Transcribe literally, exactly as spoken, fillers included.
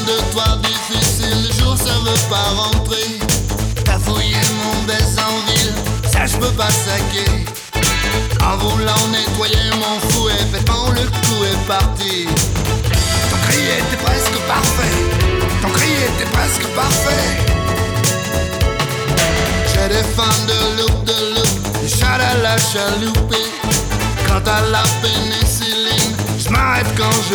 de toi difficile, le jour ça veut pas rentrer. T'as fouillé mon baise en ville, ça je peux pas saquer. En voulant nettoyer mon fouet, faitement le coup est parti. Ton cri était presque parfait, ton cri était presque parfait. J'ai des fans de loup, de loup, du chat à la chaloupée. Quant à la pénicilline, je m'arrête quand je